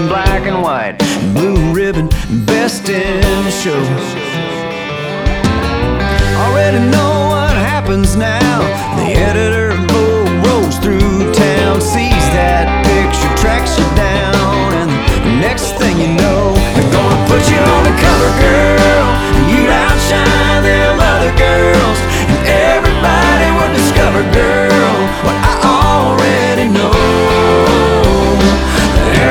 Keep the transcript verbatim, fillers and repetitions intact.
black and white, blue ribbon, best in show. Already know what happens now. The editor rolls through town, sees that picture, tracks you down, and the next thing you know, they're gonna put you on the cover, girl.